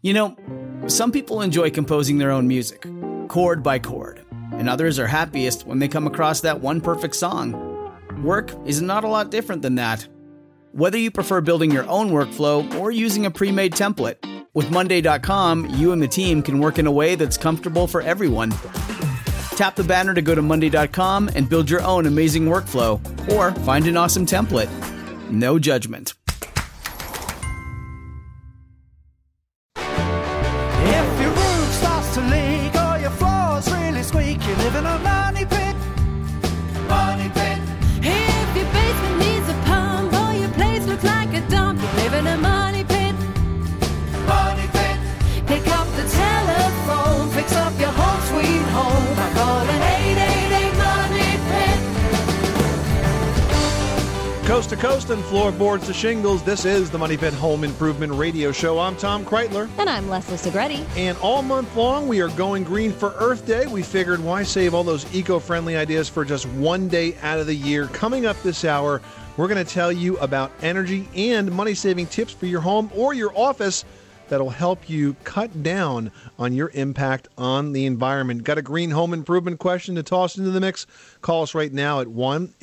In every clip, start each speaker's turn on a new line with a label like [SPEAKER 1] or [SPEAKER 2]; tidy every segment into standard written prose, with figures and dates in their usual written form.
[SPEAKER 1] You know, some people enjoy composing their own music, chord by chord, and others are happiest when they come across that one perfect song. Work is not a lot different than that. Whether you prefer building your own workflow or using a pre-made template, with Monday.com, you and the team can work in a way that's comfortable for everyone. Tap the banner to go to Monday.com and build your own amazing workflow, or find an awesome template. No judgment.
[SPEAKER 2] If your roof starts to leak or your floor's really squeak, you live in a money pit. Money pit.
[SPEAKER 3] If your basement needs a pump or your place looks like a dump, you live in a money pit.
[SPEAKER 2] Money pit.
[SPEAKER 3] Pick up the telephone, fix up your home sweet home by calling 888 Money Pit.
[SPEAKER 4] Coast to coast and floorboards to shingles, this is the Money Pit Home Improvement Radio Show. I'm Tom Kreitler.
[SPEAKER 3] And I'm Leslie Segretti.
[SPEAKER 4] And all month long, we are going green for Earth Day. We figured, why save all those eco-friendly ideas for just one day out of the year? Coming up this hour, we're going to tell you about energy and money-saving tips for your home or your office that'll help you cut down on your impact on the environment. Got a green home improvement question to toss into the mix? Call us right now at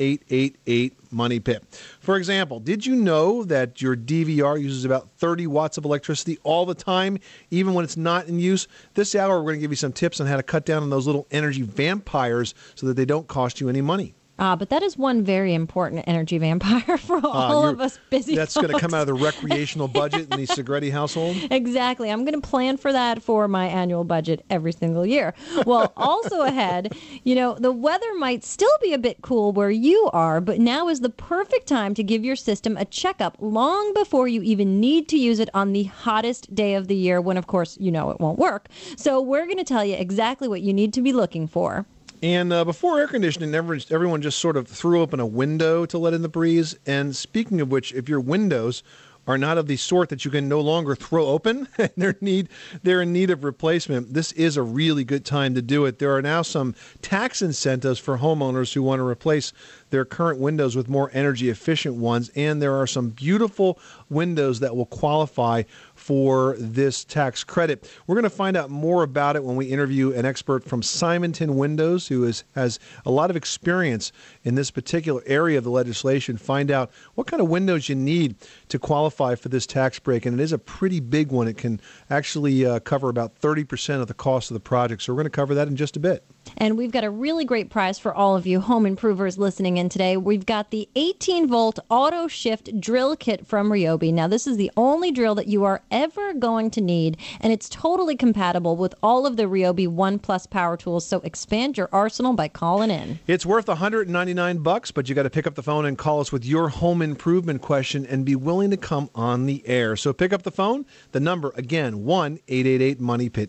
[SPEAKER 4] 1-888-MONEY-PIT. For example, did you know that your DVR uses about 30 watts of electricity all the time, even when it's not in use? This hour, we're going to give you some tips on how to cut down on those little energy vampires so that they don't cost you any money.
[SPEAKER 5] But that is one very important energy vampire for all of us busy
[SPEAKER 4] That's
[SPEAKER 5] folks.
[SPEAKER 4] going to come out of the recreational budget in the Segretti household?
[SPEAKER 5] Exactly. I'm going to plan for that for my annual budget every single year. Well, also ahead, the weather might still be a bit cool where you are, but now is the perfect time to give your system a checkup long before you even need to use it on the hottest day of the year when, of course, it won't work. So we're going to tell you exactly what you need to be looking for.
[SPEAKER 4] And before air conditioning, everyone just sort of threw open a window to let in the breeze. And speaking of which, if your windows are not of the sort that you can no longer throw open, and they're in need of replacement, this is a really good time to do it. There are now some tax incentives for homeowners who want to replace their current windows with more energy efficient ones, and there are some beautiful windows that will qualify for this tax credit. We're going to find out more about it when we interview an expert from Simonton Windows who has a lot of experience in this particular area of the legislation, find out what kind of windows you need to qualify for this tax break. And it is a pretty big one. It can actually cover about 30% of the cost of the project. So we're going to cover that in just a bit.
[SPEAKER 5] And we've got a really great prize for all of you home improvers listening in today. We've got the 18-volt auto shift drill kit from Ryobi. Now, this is the only drill that you are ever going to need, and it's totally compatible with all of the Ryobi One Plus power tools. So expand your arsenal by calling in.
[SPEAKER 4] It's worth $199, but you got to pick up the phone and call us with your home improvement question and be willing to come on the air. So pick up the phone. The number, again, 1-888-MONEY-PIT,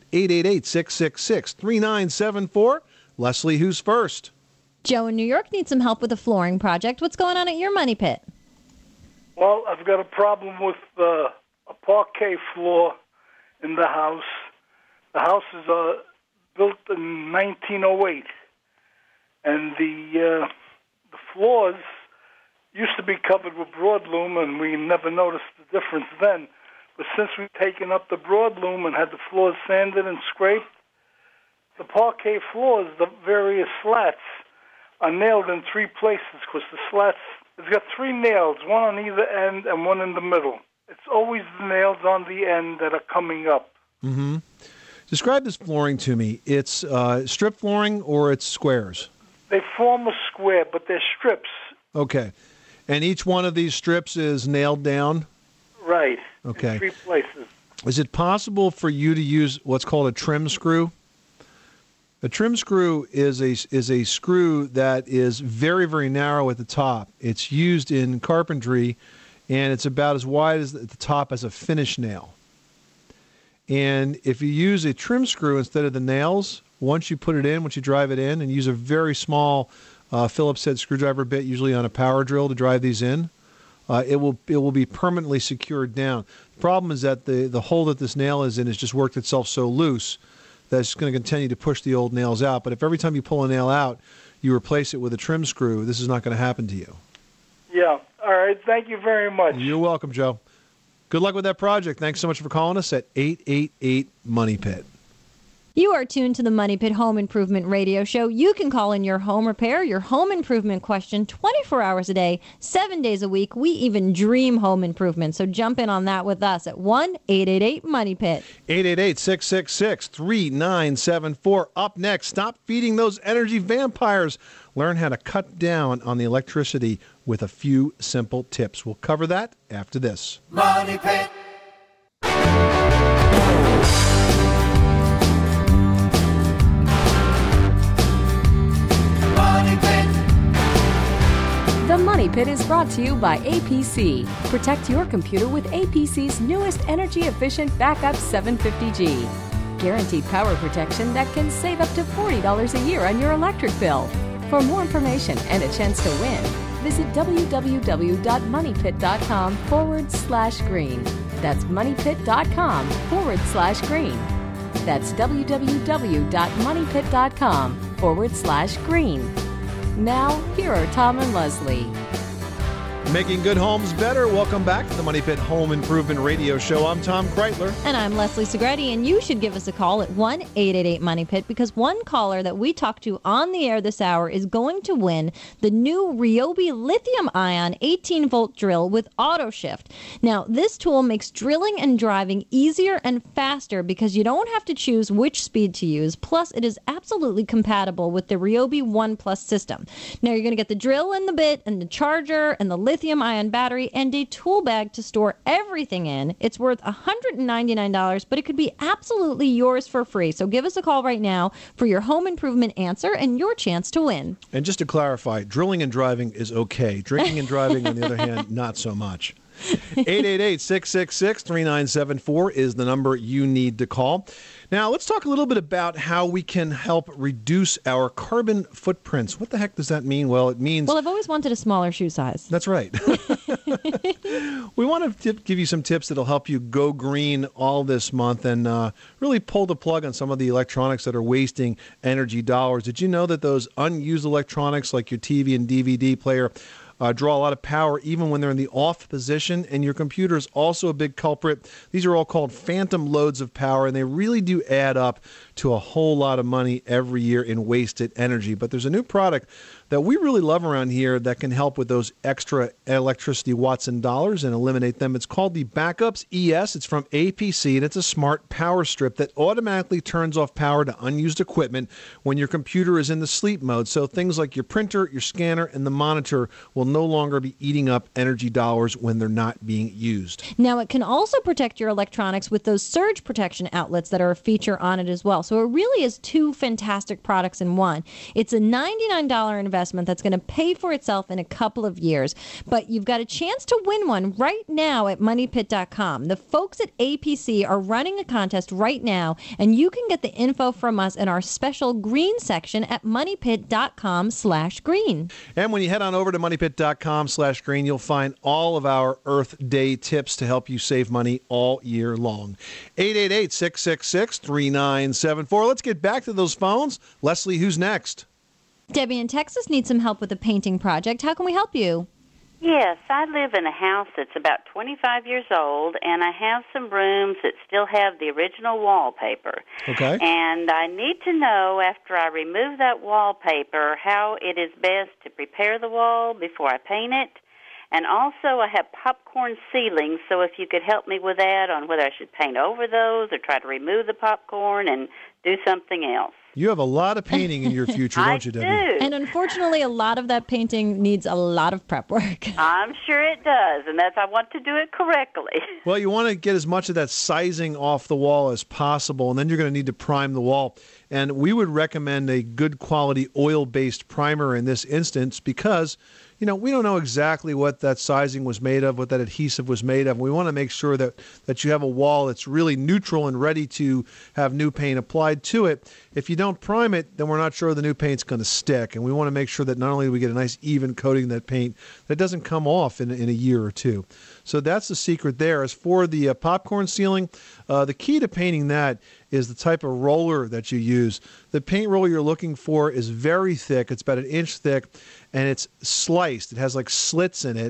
[SPEAKER 4] 888-666-3974. Leslie, who's first?
[SPEAKER 5] Joe in New York needs some help with a flooring project. What's going on at your money pit?
[SPEAKER 6] Well, I've got a problem with a parquet floor in the house. The house is built in 1908, and the floors used to be covered with broadloom, and we never noticed the difference then. But since we've taken up the broadloom and had the floors sanded and scraped, the parquet floors, the various slats, are nailed in three places because the slats, it's got three nails, one on either end and one in the middle. It's always the nails on the end that are coming up.
[SPEAKER 4] Mm-hmm. Describe this flooring to me. It's strip flooring or it's squares?
[SPEAKER 6] They form a square, but they're strips.
[SPEAKER 4] Okay. And each one of these strips is nailed down?
[SPEAKER 6] Right.
[SPEAKER 4] Okay.
[SPEAKER 6] In three places.
[SPEAKER 4] Is it possible for you to use what's called a trim screw? A trim screw is a screw that is very, very narrow at the top. It's used in carpentry, and it's about as wide as at the top as a finish nail. And if you use a trim screw instead of the nails, once you drive it in, and use a very small Phillips head screwdriver bit, usually on a power drill, to drive these in, it will be permanently secured down. The problem is that the hole that this nail is in has just worked itself so loose that's going to continue to push the old nails out. But if every time you pull a nail out, you replace it with a trim screw, this is not going to happen to you.
[SPEAKER 6] Yeah. All right. Thank you very much.
[SPEAKER 4] You're welcome, Joe. Good luck with that project. Thanks so much for calling us at 888 Money Pit.
[SPEAKER 5] You are tuned to the Money Pit Home Improvement Radio Show. You can call in your home repair, your home improvement question 24 hours a day, 7 days a week. We even dream home improvement. So jump in on that with us at 1-888-MONEY-PIT.
[SPEAKER 4] 888-666-3974. Up next, stop feeding those energy vampires. Learn how to cut down on the electricity with a few simple tips. We'll cover that after this.
[SPEAKER 2] Money Pit.
[SPEAKER 7] The Money Pit is brought to you by APC. Protect your computer with APC's newest energy-efficient Backup 750G. Guaranteed power protection that can save up to $40 a year on your electric bill. For more information and a chance to win, visit www.moneypit.com/green. That's moneypit.com/green. That's www.moneypit.com/green. Now, here are Tom and Leslie.
[SPEAKER 4] Making good homes better. Welcome back to the Money Pit Home Improvement Radio Show. I'm Tom Kreitler.
[SPEAKER 5] And I'm Leslie Segretti, and you should give us a call at 1-888-MONEY-PIT because one caller that we talked to on the air this hour is going to win the new Ryobi lithium-ion 18-volt drill with auto shift. Now, this tool makes drilling and driving easier and faster because you don't have to choose which speed to use. Plus, it is absolutely compatible with the Ryobi One Plus system. Now, you're going to get the drill and the bit and the charger and the lithium-ion battery and a tool bag to store everything in. It's worth $199, but it could be absolutely yours for free. So give us a call right now for your home improvement answer and your chance to win.
[SPEAKER 4] And just to clarify, drilling and driving is okay. Drinking and driving, on the other hand, not so much. 888-666-3974 is the number you need to call. Now, let's talk a little bit about how we can help reduce our carbon footprints. What the heck does that mean? Well, it means...
[SPEAKER 5] Well, I've always wanted a smaller shoe size.
[SPEAKER 4] That's right. We want to give you some tips that'll help you go green all this month and really pull the plug on some of the electronics that are wasting energy dollars. Did you know that those unused electronics like your TV and DVD player draw a lot of power even when they're in the off position, and your computer is also a big culprit? These are all called phantom loads of power, and they really do add up to a whole lot of money every year in wasted energy. But there's a new product that we really love around here that can help with those extra electricity watts and dollars and eliminate them. It's called the Backups ES. It's from APC, and it's a smart power strip that automatically turns off power to unused equipment when your computer is in the sleep mode. So things like your printer, your scanner, and the monitor will no longer be eating up energy dollars when they're not being used.
[SPEAKER 5] Now, it can also protect your electronics with those surge protection outlets that are a feature on it as well. So it really is two fantastic products in one. It's a $99 investment that's going to pay for itself in a couple of years. But you've got a chance to win one right now at MoneyPit.com. The folks at APC are running a contest right now, and you can get the info from us in our special green section at MoneyPit.com/green.
[SPEAKER 4] And when you head on over to MoneyPit.com/green, you'll find all of our Earth Day tips to help you save money all year long. 888-666-3974. Let's get back to those phones. Leslie, who's next?
[SPEAKER 5] Debbie in Texas needs some help with a painting project. How can we help you?
[SPEAKER 8] Yes, I live in a house that's about 25 years old, and I have some rooms that still have the original wallpaper.
[SPEAKER 4] Okay.
[SPEAKER 8] And I need to know, after I remove that wallpaper, how it is best to prepare the wall before I paint it. And also, I have popcorn ceilings, so if you could help me with that on whether I should paint over those or try to remove the popcorn and do something else.
[SPEAKER 4] You have a lot of painting in your future, don't you, Debbie?
[SPEAKER 8] I do.
[SPEAKER 5] And unfortunately, a lot of that painting needs a lot of prep work.
[SPEAKER 8] I'm sure it does, and I want to do it correctly.
[SPEAKER 4] Well, you want to get as much of that sizing off the wall as possible, and then you're going to need to prime the wall. And we would recommend a good quality oil-based primer in this instance because, you know, we don't know exactly what that sizing was made of, what that adhesive was made of. We want to make sure that you have a wall that's really neutral and ready to have new paint applied to it. If you don't prime it, then we're not sure the new paint's going to stick. And we want to make sure that not only do we get a nice even coating of that paint, that it doesn't come off in a year or two. So that's the secret there. As for the popcorn ceiling, the key to painting that is the type of roller that you use. The paint roller you're looking for is very thick. It's about 1 inch thick, and it's sliced. It has like slits in it.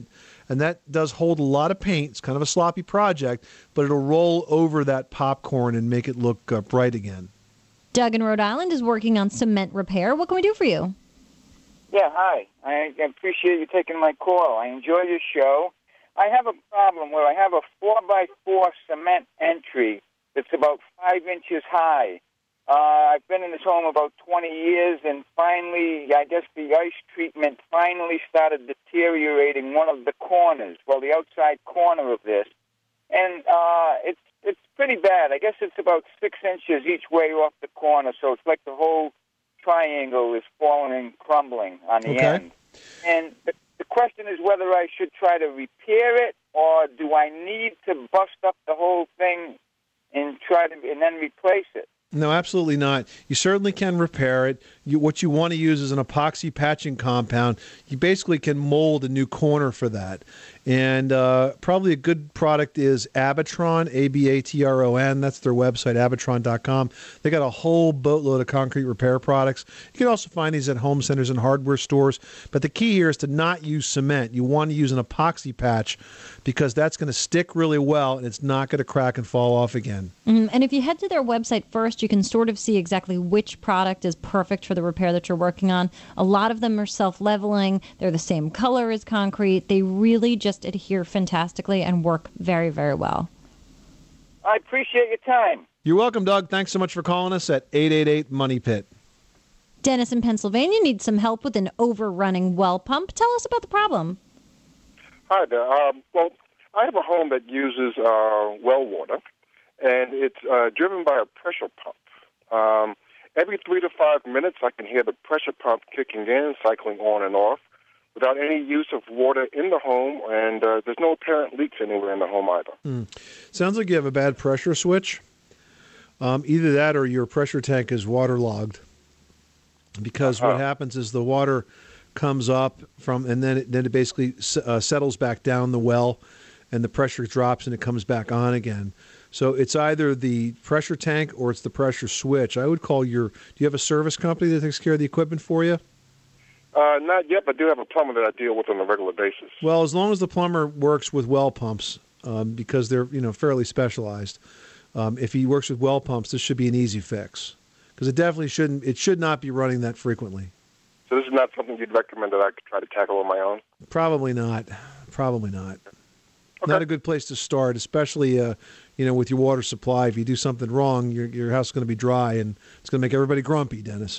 [SPEAKER 4] and that does hold a lot of paint. It's kind of a sloppy project, but it'll roll over that popcorn and make it look bright again.
[SPEAKER 5] Doug in Rhode Island is working on cement repair. What can we do for you?
[SPEAKER 9] Yeah, hi. I appreciate you taking my call. I enjoy your show. I have a problem where I have a 4x4 cement entry that's about 5 inches high. I've been in this home about 20 years, and finally, I guess the ice treatment finally started deteriorating one of the corners, the outside corner of this. And it's pretty bad. I guess it's about 6 inches each way off the corner, so it's like the whole triangle is falling and crumbling on the end. And the question is whether I should try to repair it, or do I need to bust up the whole thing and then replace it?
[SPEAKER 4] No, absolutely not. You certainly can repair it. What you want to use is an epoxy patching compound. You basically can mold a new corner for that. And probably a good product is Abatron, Abatron. That's their website, abatron.com. They got a whole boatload of concrete repair products. You can also find these at home centers and hardware stores. But the key here is to not use cement. You want to use an epoxy patch because that's going to stick really well and it's not going to crack and fall off again.
[SPEAKER 5] And if you head to their website first, you can sort of see exactly which product is perfect for the repair that you're working on. A lot of them are self-leveling. They're the same color as concrete. They really just adhere fantastically and work very, very well.
[SPEAKER 9] I appreciate your time.
[SPEAKER 4] You're welcome, Doug. Thanks so much for calling us at 888-MONEY-PIT.
[SPEAKER 5] Dennis in Pennsylvania needs some help with an overrunning well pump. Tell us about the problem.
[SPEAKER 10] Hi there. Well, I have a home that uses well water, and it's driven by a pressure pump. Every 3 to 5 minutes, I can hear the pressure pump kicking in, cycling on and off, without any use of water in the home, and there's no apparent leaks anywhere in the home either.
[SPEAKER 4] Sounds like you have a bad pressure switch. Either that or your pressure tank is waterlogged. Because what happens is the water comes up and then it basically settles back down the well, and the pressure drops and it comes back on again. So it's either the pressure tank or it's the pressure switch. I would call do you have a service company that takes care of the equipment for you?
[SPEAKER 10] Not yet, but I do have a plumber that I deal with on a regular basis.
[SPEAKER 4] Well, as long as the plumber works with well pumps, because they're fairly specialized, if he works with well pumps, this should be an easy fix. Because it should not be running that frequently.
[SPEAKER 10] So this is not something you'd recommend that I could try to tackle on my own?
[SPEAKER 4] Probably not. Okay. Not a good place to start, especially with your water supply. If you do something wrong, your house is going to be dry, and it's going to make everybody grumpy, Dennis.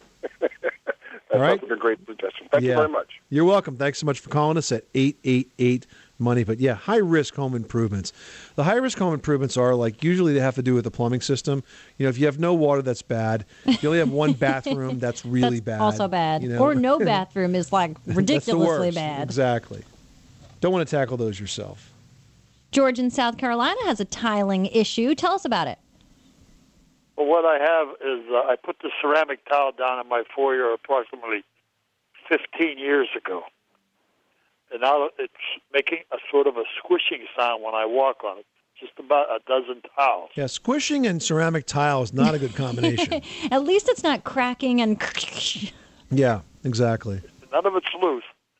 [SPEAKER 10] All right? Sounds like a great suggestion. Thank you very much.
[SPEAKER 4] You're welcome. Thanks so much for calling us at 888-MONEY. But yeah, high-risk home improvements. The high-risk home improvements are usually they have to do with the plumbing system. If you have no water, that's bad. If you only have one bathroom, that's really bad.
[SPEAKER 5] Also bad. Or no bathroom is ridiculously bad.
[SPEAKER 4] Exactly. Don't want to tackle those yourself.
[SPEAKER 5] George in South Carolina has a tiling issue. Tell us about it.
[SPEAKER 11] Well, what I have is I put the ceramic tile down in my foyer approximately 15 years ago. And now it's making a sort of a squishing sound when I walk on it. Just about a dozen tiles.
[SPEAKER 4] Yeah, squishing and ceramic tile is not a good combination.
[SPEAKER 5] At least it's not cracking and...
[SPEAKER 4] Yeah, exactly.
[SPEAKER 11] None of it's loose.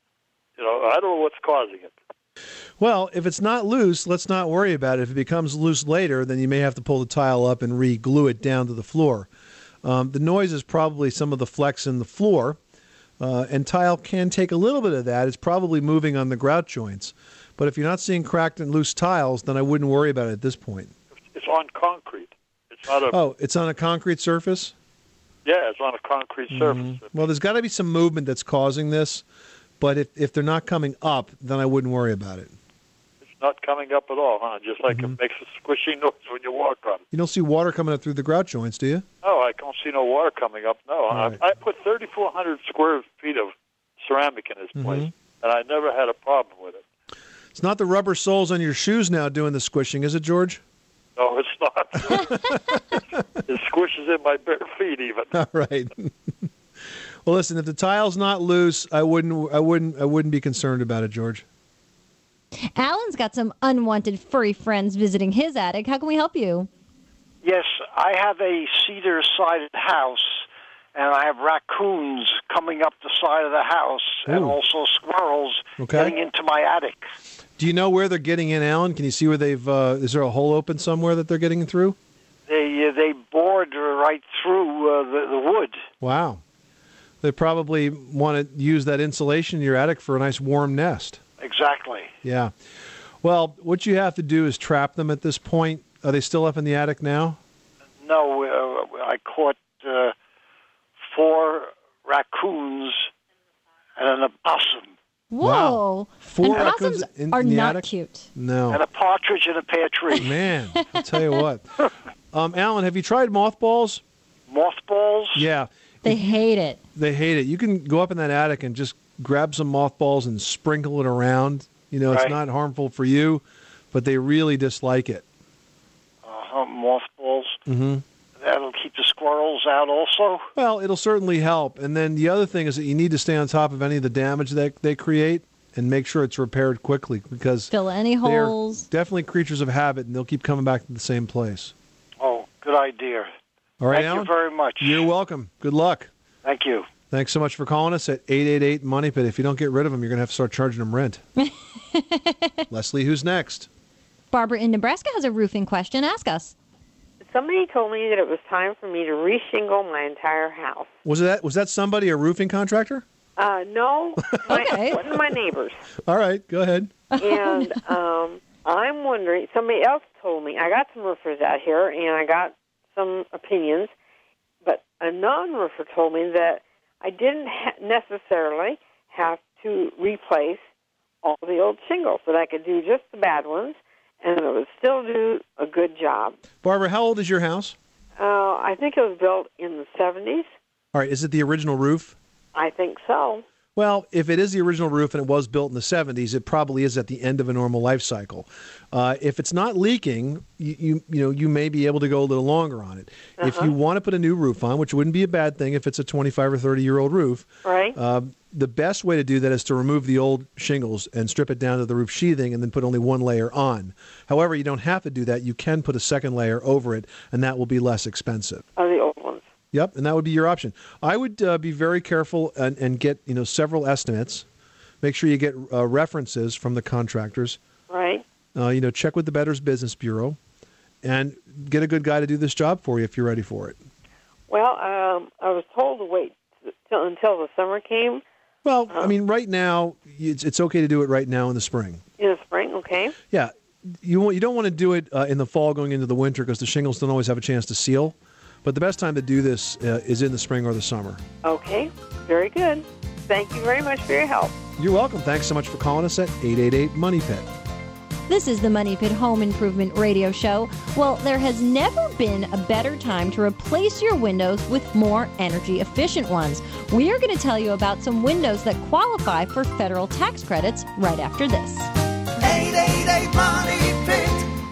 [SPEAKER 11] I don't know what's causing it.
[SPEAKER 4] Well, if it's not loose, let's not worry about it. If it becomes loose later, then you may have to pull the tile up and re-glue it down to the floor. The noise is probably some of the flex in the floor, and tile can take a little bit of that. It's probably moving on the grout joints. But if you're not seeing cracked and loose tiles, then I wouldn't worry about it at this point.
[SPEAKER 11] It's on concrete. It's not a...
[SPEAKER 4] Oh, it's on a concrete surface?
[SPEAKER 11] Yeah, it's on a concrete surface.
[SPEAKER 4] Well, there's got to be some movement that's causing this. But if they're not coming up, then I wouldn't worry about it.
[SPEAKER 11] It's not coming up at all, huh? Just like it makes a squishing noise when you walk on it.
[SPEAKER 4] You don't see water coming up through the grout joints, do you?
[SPEAKER 11] No, I don't see no water coming up, no.
[SPEAKER 4] Right.
[SPEAKER 11] I put 3,400 square feet of ceramic in this place, and I never had a problem with it.
[SPEAKER 4] It's not the rubber soles on your shoes now doing the squishing, is it, George?
[SPEAKER 11] No, it's not. It squishes in my bare feet even.
[SPEAKER 4] All right. Well, listen, if the tile's not loose, I wouldn't be concerned about it, George.
[SPEAKER 5] Alan's got some unwanted furry friends visiting his attic. How can we help you?
[SPEAKER 12] Yes, I have a cedar-sided house, and I have raccoons coming up the side of the house, and
[SPEAKER 4] Ooh.
[SPEAKER 12] also squirrels
[SPEAKER 4] Okay.
[SPEAKER 12] getting into my attic.
[SPEAKER 4] Do you know where they're getting in, Alan? Can you see where they've? Is there a hole open somewhere that they're getting through?
[SPEAKER 12] They bored right through the wood.
[SPEAKER 4] Wow. They probably want to use that insulation in your attic for a nice warm nest.
[SPEAKER 12] Exactly.
[SPEAKER 4] Yeah. Well, what you have to do is trap them at this point. Are they still up in the attic now?
[SPEAKER 12] No, I caught 4 raccoons and an opossum.
[SPEAKER 5] Whoa.
[SPEAKER 4] Wow. 4
[SPEAKER 5] And
[SPEAKER 4] raccoons
[SPEAKER 5] opossums
[SPEAKER 4] in
[SPEAKER 5] are
[SPEAKER 4] the
[SPEAKER 5] not
[SPEAKER 4] attic?
[SPEAKER 5] cute.
[SPEAKER 4] No.
[SPEAKER 12] And a partridge in a pear tree.
[SPEAKER 4] Man, I'll tell you what. Alan, have you tried mothballs?
[SPEAKER 12] Mothballs?
[SPEAKER 4] Yeah.
[SPEAKER 5] They hate it.
[SPEAKER 4] They hate it. You can go up in that attic and just grab some mothballs and sprinkle it around. You know, it's
[SPEAKER 12] Right.
[SPEAKER 4] not harmful for you, but they really dislike it.
[SPEAKER 12] Mothballs.
[SPEAKER 4] Mm-hmm.
[SPEAKER 12] That'll keep the squirrels out also.
[SPEAKER 4] Well, it'll certainly help. And then the other thing is that you need to stay on top of any of the damage that they create and make sure it's repaired quickly because
[SPEAKER 5] Fill any
[SPEAKER 4] they're
[SPEAKER 5] holes.
[SPEAKER 4] definitely creatures of habit and they'll keep coming back to the same place.
[SPEAKER 12] Oh, good idea.
[SPEAKER 4] All right,
[SPEAKER 12] Thank
[SPEAKER 4] Alan?
[SPEAKER 12] you very much.
[SPEAKER 4] You're welcome. Good luck.
[SPEAKER 12] Thank you.
[SPEAKER 4] Thanks so much for calling us at 888 Money Pit. If you don't get rid of them, you're going to have to start charging them rent. Leslie, who's next?
[SPEAKER 5] Barbara in Nebraska has a roofing question. Ask us.
[SPEAKER 13] Somebody told me that it was time for me to reshingle my entire house.
[SPEAKER 4] Was that somebody, a roofing contractor?
[SPEAKER 13] No, one of my neighbors.
[SPEAKER 4] All right, go ahead.
[SPEAKER 13] And I'm wondering, somebody else told me, I got some roofers out here, and I got some opinions, but a non-roofer told me that I didn't necessarily have to replace all the old shingles, that I could do just the bad ones, and it would still do a good job.
[SPEAKER 4] Barbara, how old is your house?
[SPEAKER 13] I think it was built in the 70s.
[SPEAKER 4] All right, is it the original roof?
[SPEAKER 13] I think so.
[SPEAKER 4] Well, if it is the original roof and it was built in the 70s, it probably is at the end of a normal life cycle. If it's not leaking, you may be able to go a little longer on it. If you want to put a new roof on, which wouldn't be a bad thing if it's a 25 or 30-year-old roof,
[SPEAKER 13] right?
[SPEAKER 4] The best way to do that is to remove the old shingles and strip it down to the roof sheathing and then put only one layer on. However, you don't have to do that. You can put a second layer over it, and that will be less expensive.
[SPEAKER 13] Oh, the old ones.
[SPEAKER 4] Yep, and that would be your option. I would be very careful and get several estimates. Make sure you get references from the contractors.
[SPEAKER 13] Right.
[SPEAKER 4] Check with the Betters Business Bureau, and get a good guy to do this job for you if you're ready for it.
[SPEAKER 13] Well, I was told to wait until the summer came.
[SPEAKER 4] Well, I mean, right now it's okay to do it right now in the spring.
[SPEAKER 13] In the spring, okay.
[SPEAKER 4] Yeah, you don't want to do it in the fall going into the winter because the shingles don't always have a chance to seal. But the best time to do this is in the spring or the summer.
[SPEAKER 13] Okay, very good. Thank you very much for your help.
[SPEAKER 4] You're welcome. Thanks so much for calling us at 888-MONEY-PIT.
[SPEAKER 5] This is the Money Pit Home Improvement Radio Show. Well, there has never been a better time to replace your windows with more energy-efficient ones. We are going to tell you about some windows that qualify for federal tax credits right after this.
[SPEAKER 2] 888 Money Pit.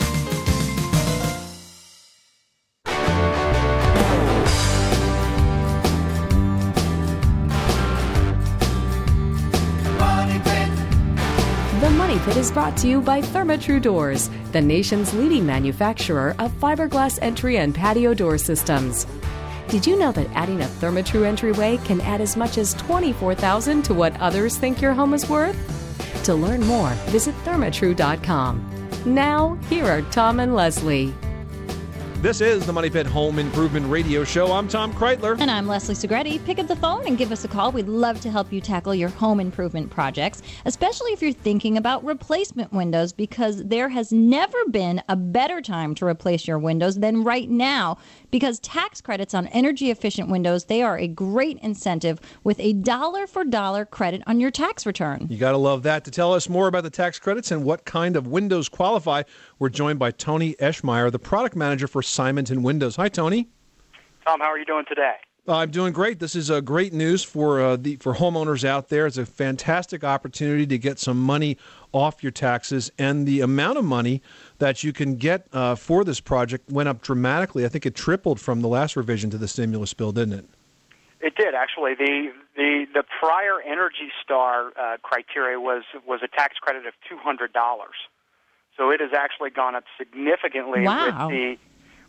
[SPEAKER 7] The Money Pit is brought to you by Therma-Tru Doors, the nation's leading manufacturer of fiberglass entry and patio door systems. Did you know that adding a Therma-Tru entryway can add as much as $24,000 to what others think your home is worth? To learn more, visit thermatru.com. Now, here are Tom and Leslie.
[SPEAKER 4] This is the Money Pit Home Improvement Radio Show. I'm Tom Kreitler.
[SPEAKER 5] And I'm Leslie Segretti. Pick up the phone and give us a call. We'd love to help you tackle your home improvement projects, especially if you're thinking about replacement windows, because there has never been a better time to replace your windows than right now. Because tax credits on energy-efficient windows, they are a great incentive with a dollar-for-dollar credit on your tax return.
[SPEAKER 4] You got to love that. To tell us more about the tax credits and what kind of windows qualify, we're joined by Tony Eschmeyer, the product manager for Simonton Windows. Hi, Tony.
[SPEAKER 14] Tom, how are you doing today?
[SPEAKER 4] I'm doing great. This is great news for homeowners out there. It's a fantastic opportunity to get some money off your taxes, and the amount of money that you can get for this project went up dramatically. I think it tripled from the last revision to the stimulus bill, didn't it?
[SPEAKER 14] It did, actually. The prior Energy Star criteria was a tax credit of $200. So it has actually gone up significantly
[SPEAKER 5] Wow.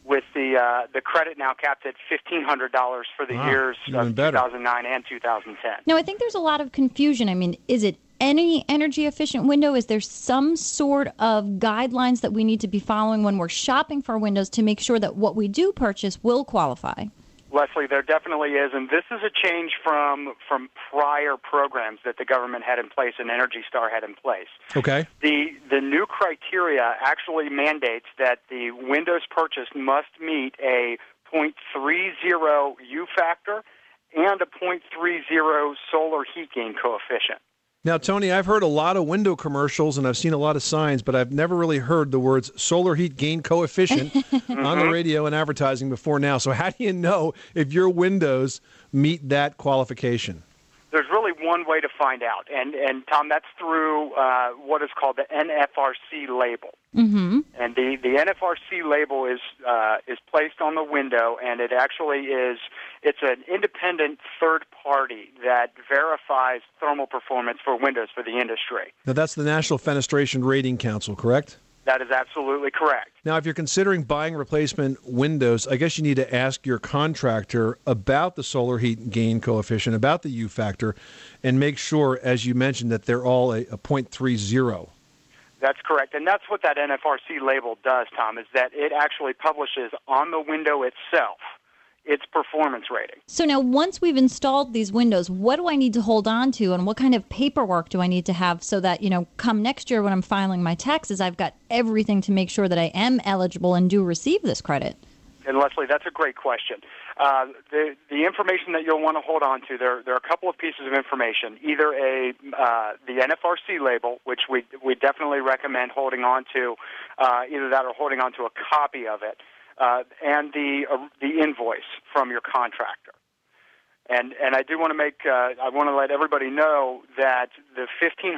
[SPEAKER 14] with the credit now capped at $1,500 for the years
[SPEAKER 4] even
[SPEAKER 14] of
[SPEAKER 4] better.
[SPEAKER 14] 2009 and 2010.
[SPEAKER 5] Now, I think there's a lot of confusion. I mean, is it any energy efficient window? Is there some sort of guidelines that we need to be following when we're shopping for windows to make sure that what we do purchase will qualify?
[SPEAKER 14] Leslie, there definitely is, and this is a change from prior programs that the government had in place and Energy Star had in place.
[SPEAKER 4] Okay.
[SPEAKER 14] The new criteria actually mandates that the windows purchased must meet a 0.30 U factor and a 0.30 solar heat gain coefficient.
[SPEAKER 4] Now, Tony, I've heard a lot of window commercials and I've seen a lot of signs, but I've never really heard the words solar heat gain coefficient on the radio and advertising before now. So how do you know if your windows meet that qualification?
[SPEAKER 14] There's really one way to find out, and Tom, that's through what is called the NFRC label.
[SPEAKER 5] Mm-hmm.
[SPEAKER 14] And the NFRC label is placed on the window, and it actually it's an independent third party that verifies thermal performance for windows for the industry.
[SPEAKER 4] Now, that's the National Fenestration Rating Council, correct?
[SPEAKER 14] That is absolutely correct.
[SPEAKER 4] Now, if you're considering buying replacement windows, I guess you need to ask your contractor about the solar heat gain coefficient, about the U factor, and make sure, as you mentioned, that they're all a 0.30.
[SPEAKER 14] That's correct, and that's what that NFRC label does, Tom, is that it actually publishes on the window itself its performance rating.
[SPEAKER 5] So now, once we've installed these windows, what do I need to hold on to, and what kind of paperwork do I need to have so that, come next year when I'm filing my taxes, I've got everything to make sure that I am eligible and do receive this credit?
[SPEAKER 14] And Leslie, that's a great question. The information that you'll want to hold on to, there are a couple of pieces of information. Either the NFRC label, which we definitely recommend holding on to, either that or holding on to a copy of it, and the invoice from your contractor. And I do want to I want to let everybody know that the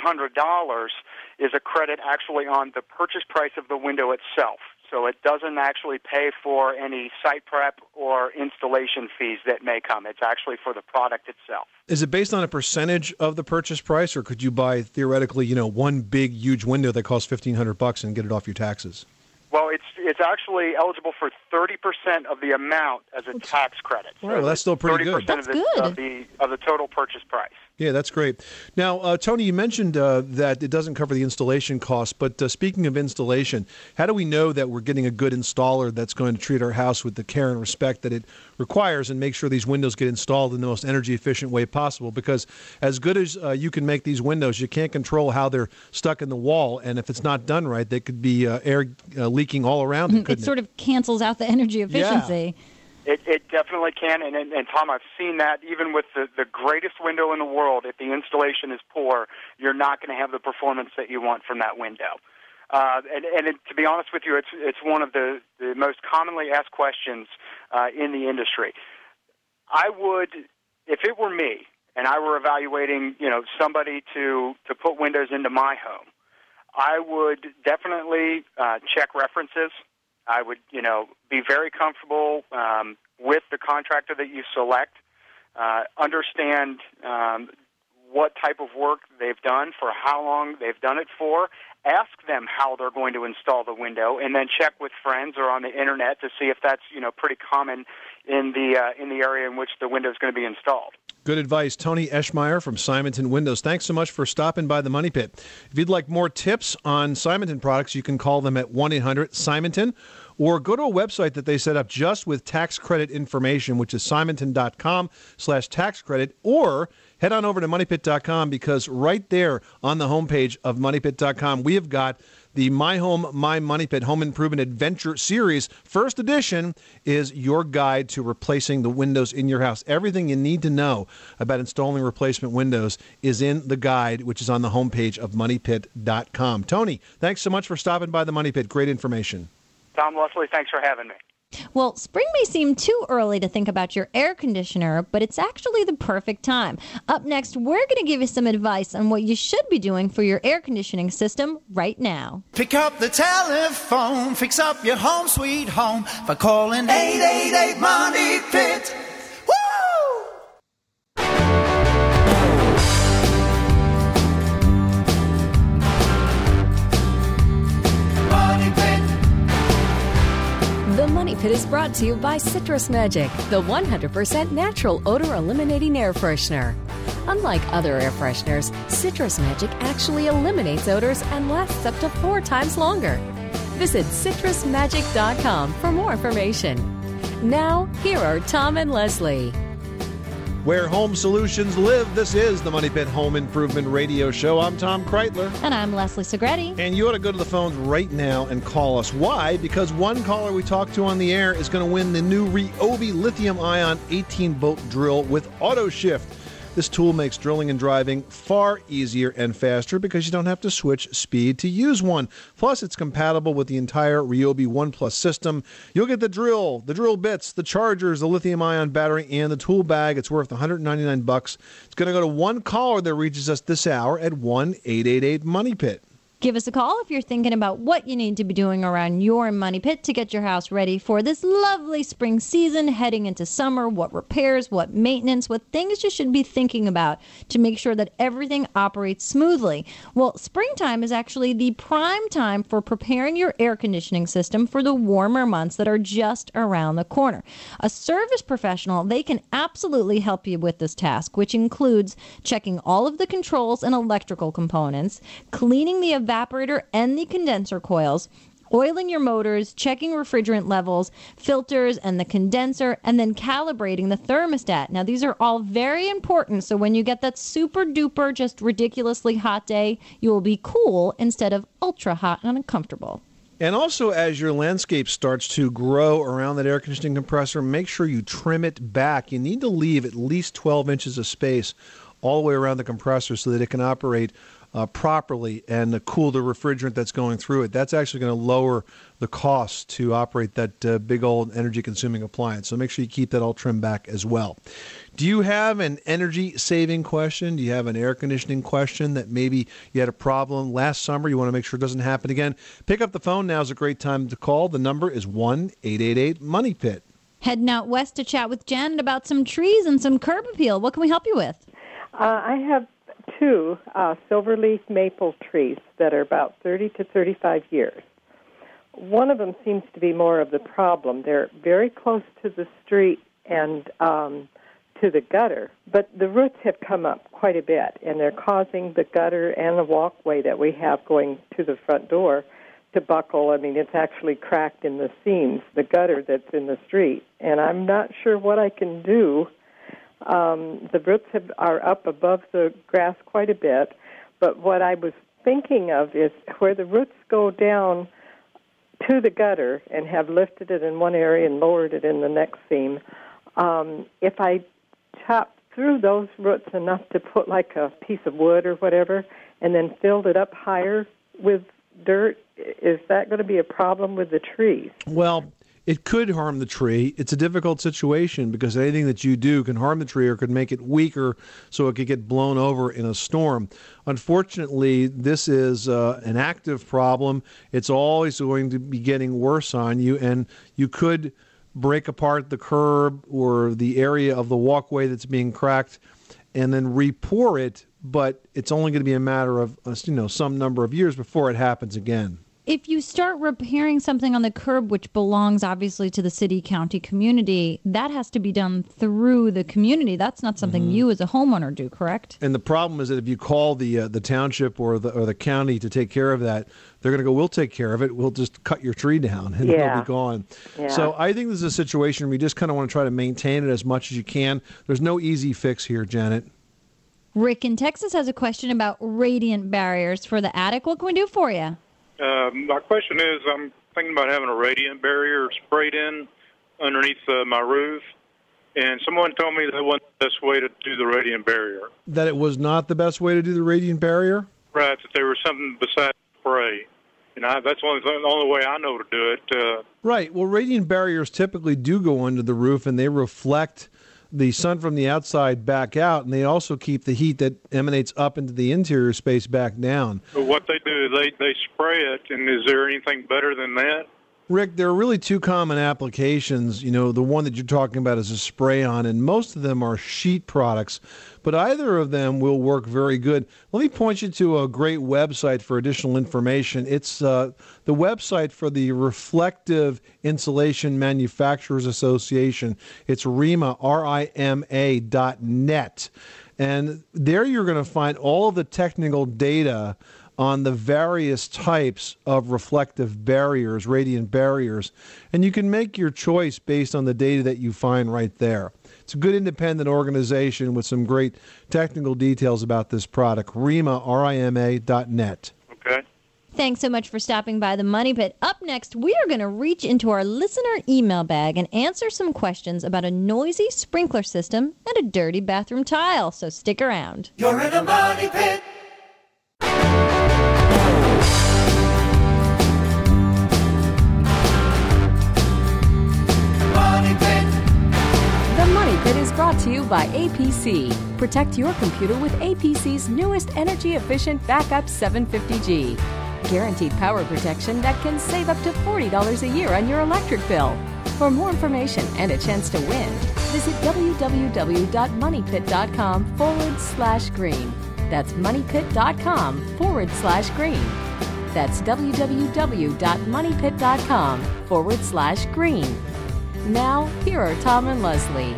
[SPEAKER 14] $1,500 is a credit actually on the purchase price of the window itself. So it doesn't actually pay for any site prep or installation fees that may come. It's actually for the product itself.
[SPEAKER 4] Is it based on a percentage of the purchase price, or could you buy, theoretically, one big, huge window that costs $1,500 and get it off your taxes?
[SPEAKER 14] Well, it's actually eligible for 30% of the amount as a tax credit.
[SPEAKER 4] Well, that's still pretty good.
[SPEAKER 14] 30% of the total purchase price.
[SPEAKER 4] Yeah, that's great. Now, Tony, you mentioned that it doesn't cover the installation costs, but speaking of installation, how do we know that we're getting a good installer that's going to treat our house with the care and respect that it requires and make sure these windows get installed in the most energy-efficient way possible? Because as good as you can make these windows, you can't control how they're stuck in the wall, and if it's not done right, they could be air leaking all around it, couldn't
[SPEAKER 5] it sort of cancels out the energy efficiency.
[SPEAKER 4] Yeah.
[SPEAKER 14] It definitely can, and Tom, I've seen that even with the greatest window in the world. If the installation is poor, you're not going to have the performance that you want from that window. To be honest with you, it's one of the most commonly asked questions in the industry. I would, if it were me, and I were evaluating, somebody to put windows into my home, I would definitely check references. I would, be very comfortable with the contractor that you select, understand what type of work they've done, for how long they've done it for, ask them how they're going to install the window, and then check with friends or on the internet to see if that's, pretty common in the area in which the window is going to be installed.
[SPEAKER 4] Good advice. Tony Eschmeyer from Simonton Windows. Thanks so much for stopping by the Money Pit. If you'd like more tips on Simonton products, you can call them at 1-800-SIMONTON or go to a website that they set up just with tax credit information, which is simonton.com/tax credit, or head on over to moneypit.com, because right there on the homepage of moneypit.com, we have got the My Home, My Money Pit Home Improvement Adventure Series. First edition is your guide to replacing the windows in your house. Everything you need to know about installing replacement windows is in the guide, which is on the homepage of moneypit.com. Tony, thanks so much for stopping by the Money Pit. Great information.
[SPEAKER 14] Tom, Leslie, thanks for having me.
[SPEAKER 5] Well, spring may seem too early to think about your air conditioner, but it's actually the perfect time. Up next, we're going to give you some advice on what you should be doing for your air conditioning system right now.
[SPEAKER 2] Pick up the telephone, fix up your home sweet home by calling 888 Money Pit. Woo!
[SPEAKER 7] The The Money Pit is brought to you by Citrus Magic, the 100% natural odor eliminating air freshener. Unlike other air fresheners, Citrus Magic actually eliminates odors and lasts up to 4 times longer. Visit citrusmagic.com for more information. Now, here are Tom and Leslie.
[SPEAKER 4] Where home solutions live, this is the Money Pit Home Improvement Radio Show. I'm Tom Kreitler.
[SPEAKER 5] And I'm Leslie Segretti.
[SPEAKER 4] And you ought to go to the phones right now and call us. Why? Because one caller we talk to on the air is going to win the new Ryobi lithium-ion 18-volt drill with auto shift. This tool makes drilling and driving far easier and faster because you don't have to switch speed to use one. Plus, it's compatible with the entire Ryobi One Plus system. You'll get the drill bits, the chargers, the lithium-ion battery, and the tool bag. It's worth $199. It's going to go to one caller that reaches us this hour at 1-888-MONEY-PIT.
[SPEAKER 5] Give us a call if you're thinking about what you need to be doing around your money pit to get your house ready for this lovely spring season, heading into summer, what repairs, what maintenance, what things you should be thinking about to make sure that everything operates smoothly. Well, springtime is actually the prime time for preparing your air conditioning system for the warmer months that are just around the corner. A service professional, they can absolutely help you with this task, which includes checking all of the controls and electrical components, cleaning the evaporator and the condenser coils, oiling your motors, checking refrigerant levels, filters, and the condenser, and then calibrating the thermostat. Now, these are all very important, so when you get that super duper, just ridiculously hot day, you will be cool instead of ultra hot and uncomfortable.
[SPEAKER 4] And also, as your landscape starts to grow around that air conditioning compressor, make sure you trim it back. You need to leave at least 12 inches of space all the way around the compressor so that it can operate properly and cool the refrigerant that's going through it. That's actually going to lower the cost to operate that big old energy-consuming appliance. So make sure you keep that all trimmed back as well. Do you have an energy-saving question? Do you have an air conditioning question that maybe you had a problem last summer? You want to make sure it doesn't happen again? Pick up the phone. Now is a great time to call. The number is 1-888-MONEY-PIT.
[SPEAKER 5] Heading out west to chat with Janet about some trees and some curb appeal. What can we help you with?
[SPEAKER 15] I have 2 silverleaf maple trees that are about 30 to 35 years. One of them seems to be more of the problem. They're very close to the street and to the gutter, but the roots have come up quite a bit, and they're causing the gutter and the walkway that we have going to the front door to buckle. I mean, it's actually cracked in the seams, the gutter that's in the street, and I'm not sure what I can do. The roots are up above the grass quite a bit, but what I was thinking of is where the roots go down to the gutter and have lifted it in one area and lowered it in the next seam, if I chop through those roots enough to put like a piece of wood or whatever and then filled it up higher with dirt, is that going to be a problem with the trees?
[SPEAKER 4] Well, it could harm the tree. It's a difficult situation because anything that you do can harm the tree or could make it weaker so it could get blown over in a storm. Unfortunately, this is an active problem. It's always going to be getting worse on you, and you could break apart the curb or the area of the walkway that's being cracked and then re-pour it, but it's only going to be a matter of some number of years before it happens again.
[SPEAKER 5] If you start repairing something on the curb, which belongs obviously to the city, county, community, that has to be done through the community. That's not something you as a homeowner do, correct?
[SPEAKER 4] And the problem is that if you call the township or the county to take care of that, they're going to go, we'll take care of it. We'll just cut your tree down and it'll be gone. Yeah. So I think this is a situation where you just kind of want to try to maintain it as much as you can. There's no easy fix here, Janet.
[SPEAKER 5] Rick in Texas has a question about radiant barriers for the attic. What can we do for you?
[SPEAKER 16] My question is, I'm thinking about having a radiant barrier sprayed in underneath my roof, and someone told me that wasn't the best way to do the radiant barrier.
[SPEAKER 4] That it was not the best way to do the radiant barrier?
[SPEAKER 16] Right, that there was something besides spray. And that's the only way I know to do it.
[SPEAKER 4] Right. Well, radiant barriers typically do go under the roof, and they reflect the sun from the outside back out, and they also keep the heat that emanates up into the interior space back down.
[SPEAKER 16] But what they do is they spray it, and is there anything better than that?
[SPEAKER 4] Rick, there are really two common applications. You know, the one that you're talking about is a spray-on, and most of them are sheet products, but either of them will work very good. Let me point you to a great website for additional information. It's the website for the Reflective Insulation Manufacturers Association. It's RIMA, RIMA.net. And there you're going to find all of the technical data on the various types of reflective barriers, radiant barriers, and you can make your choice based on the data that you find right there. It's a good independent organization with some great technical details about this product. RIMA, RIMA.net.
[SPEAKER 11] Okay.
[SPEAKER 5] Thanks so much for stopping by the Money Pit. Up next, we are going to reach into our listener email bag and answer some questions about a noisy sprinkler system and a dirty bathroom tile, so stick around.
[SPEAKER 2] You're in a money pit.
[SPEAKER 7] The Money Pit is brought to you by APC. Protect your computer with APC's newest energy-efficient Backup 750G. Guaranteed power protection that can save up to $40 a year on your electric bill. For more information and a chance to win, visit www.moneypit.com/green. That's moneypit.com/green. That's www.moneypit.com/green. Now, here are Tom and Leslie.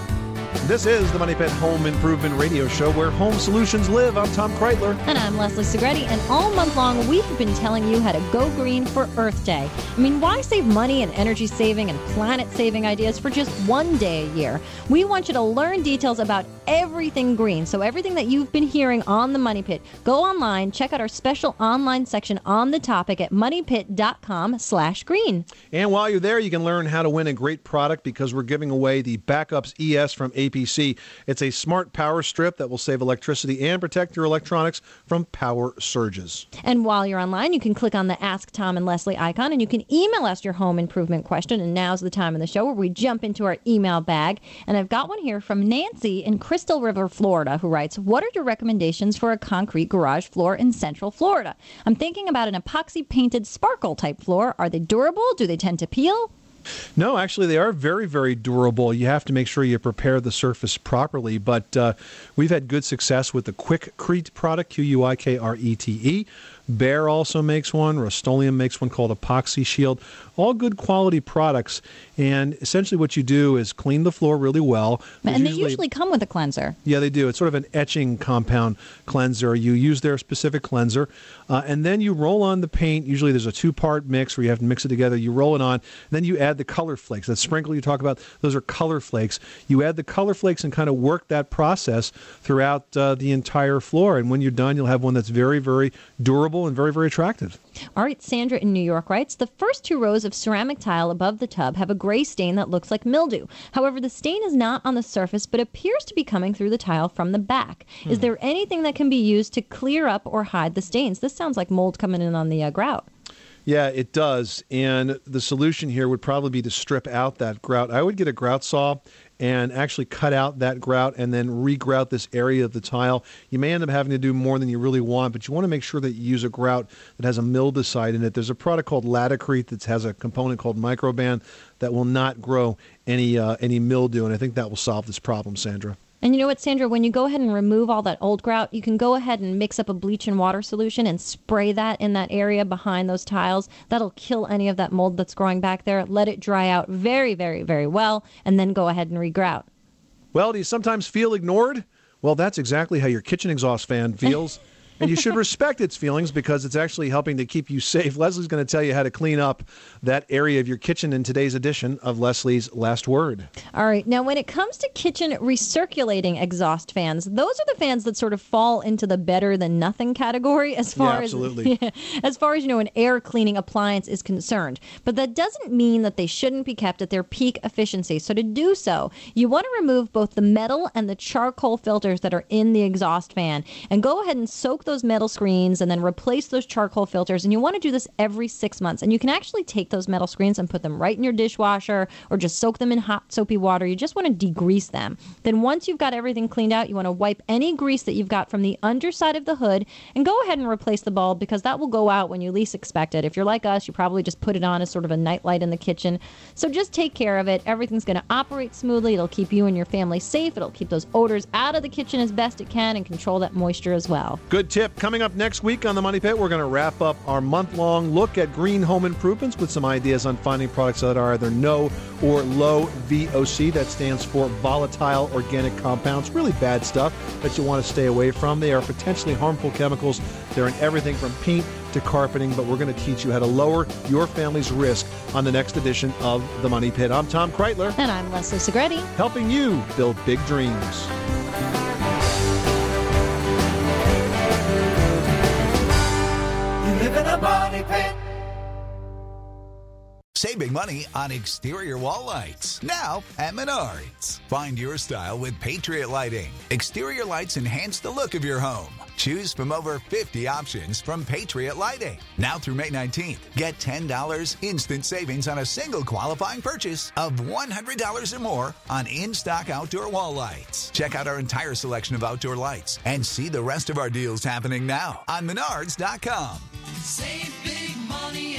[SPEAKER 4] This is the Money Pit Home Improvement Radio Show, where home solutions live. I'm Tom Kreitler.
[SPEAKER 5] And I'm Leslie Segretti, and all month long we have been telling you how to go green for Earth Day. I mean, why save money and energy-saving and planet-saving ideas for just one day a year? We want you to learn details about everything green, so everything that you've been hearing on the Money Pit. Go online, check out our special online section on the topic at moneypit.com/green.
[SPEAKER 4] And while you're there, you can learn how to win a great product because we're giving away the Backups ES from APC. It's a smart power strip that will save electricity and protect your electronics from power surges.
[SPEAKER 5] And while you're online, you can click on the Ask Tom and Leslie icon, and you can email us your home improvement question. And now's the time in the show where we jump into our email bag. And I've got one here from Nancy in Crystal River, Florida, who writes, what are your recommendations for a concrete garage floor in Central Florida? I'm thinking about an epoxy-painted sparkle-type floor. Are they durable? Do they tend to peel?
[SPEAKER 4] No, actually, they are very, very durable. You have to make sure you prepare the surface properly, but we've had good success with the Quikrete product, Quikrete. Behr also makes one. Rust-Oleum makes one called Epoxy Shield. All good quality products, and essentially what you do is clean the floor really well.
[SPEAKER 5] And they usually come with a cleanser.
[SPEAKER 4] Yeah, they do. It's sort of an etching compound cleanser. You use their specific cleanser, and then you roll on the paint. Usually there's a two-part mix where you have to mix it together. You roll it on, and then you add the color flakes. That sprinkle you talk about, those are color flakes. You add the color flakes and kind of work that process throughout the entire floor, and when you're done, you'll have one that's very, very durable and very, very attractive.
[SPEAKER 5] All right, Sandra in New York writes, the first two rows of ceramic tile above the tub have a gray stain that looks like mildew. However, the stain is not on the surface but appears to be coming through the tile from the back. Is there anything that can be used to clear up or hide the stains? This sounds like mold coming in on the grout.
[SPEAKER 4] Yeah, it does. And the solution here would probably be to strip out that grout. I would get a grout saw and actually cut out that grout and then re-grout this area of the tile. You may end up having to do more than you really want, but you want to make sure that you use a grout that has a mildewcide in it. There's a product called Laticrete that has a component called Microban that will not grow any mildew, and I think that will solve this problem, Sandra.
[SPEAKER 5] And you know what, Sandra, when you go ahead and remove all that old grout, you can go ahead and mix up a bleach and water solution and spray that in that area behind those tiles. That'll kill any of that mold that's growing back there. Let it dry out very, very, very well, and then go ahead and regrout.
[SPEAKER 4] Well, do you sometimes feel ignored? Well, that's exactly how your kitchen exhaust fan feels. And you should respect its feelings because it's actually helping to keep you safe. Leslie's going to tell you how to clean up that area of your kitchen in today's edition of Leslie's Last Word.
[SPEAKER 5] All right. Now, when it comes to kitchen recirculating exhaust fans, those are the fans that sort of fall into the better than nothing category as far as an air cleaning appliance is concerned. But that doesn't mean that they shouldn't be kept at their peak efficiency. So to do so, you want to remove both the metal and the charcoal filters that are in the exhaust fan and go ahead and soak those metal screens and then replace those charcoal filters. And you want to do this every 6 months. And you can actually take those metal screens and put them right in your dishwasher or just soak them in hot soapy water. You just want to degrease them. Then once you've got everything cleaned out, you want to wipe any grease that you've got from the underside of the hood and go ahead and replace the bulb, because that will go out when you least expect it. If you're like us, you probably just put it on as sort of a nightlight in the kitchen. So just take care of it. Everything's going to operate smoothly. It'll keep you and your family safe. It'll keep those odors out of the kitchen as best it can and control that moisture as well.
[SPEAKER 4] Good tip. Coming up next week on the Money Pit, we're going to wrap up our month-long look at green home improvements with some ideas on finding products that are either no or low VOC. That stands for volatile organic compounds. Really bad stuff that you want to stay away from. They are potentially harmful chemicals. They're in everything from paint to carpeting, but we're going to teach you how to lower your family's risk on the next edition of The Money Pit. I'm Tom Kreitler.
[SPEAKER 5] And I'm Leslie Segretti.
[SPEAKER 4] Helping you build big dreams.
[SPEAKER 2] You live in a money pit.
[SPEAKER 17] Saving money on exterior wall lights. Now at Menards. Find your style with Patriot Lighting. Exterior lights enhance the look of your home. Choose from over 50 options from Patriot Lighting. Now through May 19th, get $10 instant savings on a single qualifying purchase of $100 or more on in-stock outdoor wall lights. Check out our entire selection of outdoor lights and see the rest of our deals happening now on Menards.com.
[SPEAKER 2] Save big money